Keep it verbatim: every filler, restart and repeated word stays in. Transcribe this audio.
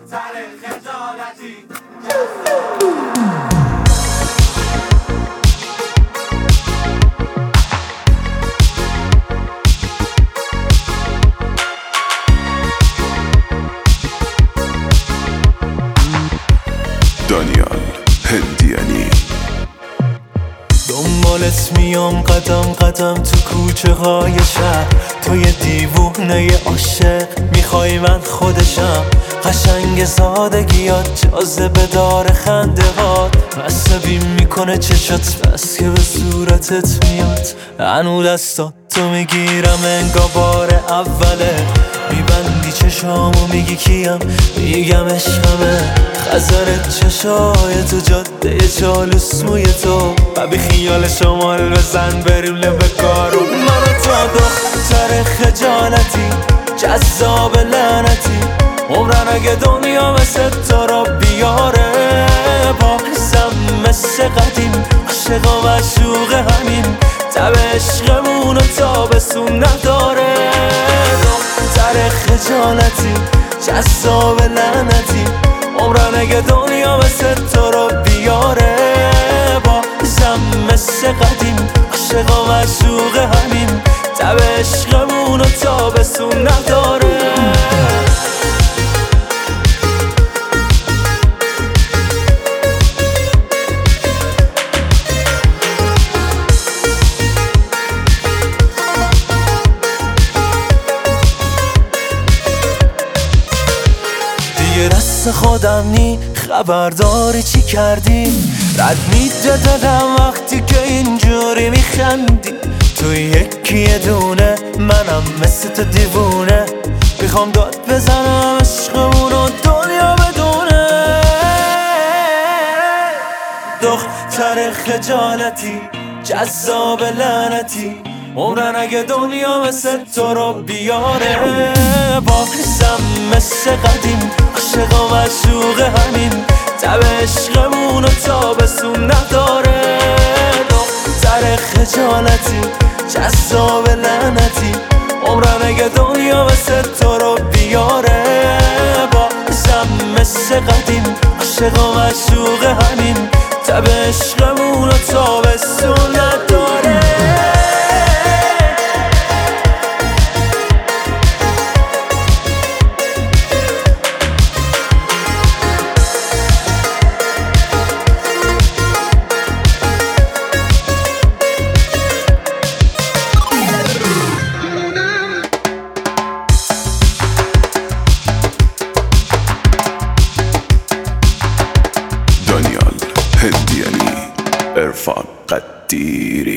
دختر خجالتی. دانیال هندیانی. دنبالت میام قدم قدم تو کوچه های شهر، تو یه دیوونه عاشق میخوای من خودشم. قشنگ سادگیات جاذبه داره خنده هات، عصبی میکنه چشات بس که به صورتت میاد. هنو دستات تو میگیرم انگار بار اوله، میبندی چشامو میگی کیم، میگم عشقمه. خزرت چشای تو جاده چالوس موی تو، و بی خیال شمال بزن بریم لب کارو. من تو دختر خجالتی، جذاب لعنتی، عمرن اگه دنیا مثل تو را بیاره. بازم مثل قدیم عاشق و معشوق همین، تب عشقمون و تابستون نداره. دختر خجالتی، جذاب لعنتی، عمرن اگه دنیا مثل تو را بیاره. بازم مثل قدیم عاشق و معشوق همین، تب عشقمون و تابستون نداره. دست خودم نی خبرداری چی کردی، رد میده دلم وقتی که اینجوری میخندی. تو یکی یه دونه منم مثل تو دیوونه، میخوام داد بزنم عشقمون و دنیا بدونه. دختر خجالتی، جذاب لعنتی، عمرن اگه دنیا مثل تو رو بیاره. بازم مثل قدیم عاشق و معشوق همین، تب عشقمون و تابستون نداره. دختر خجالتی، جذاب لعنتی، عمرن اگه دنیا مثل تو رو بیاره. بازم مثل قدیم عاشق و معشوق همین، تب عشقمون و تابستون نداره. دانیال هندیانی، عرفان قدیری.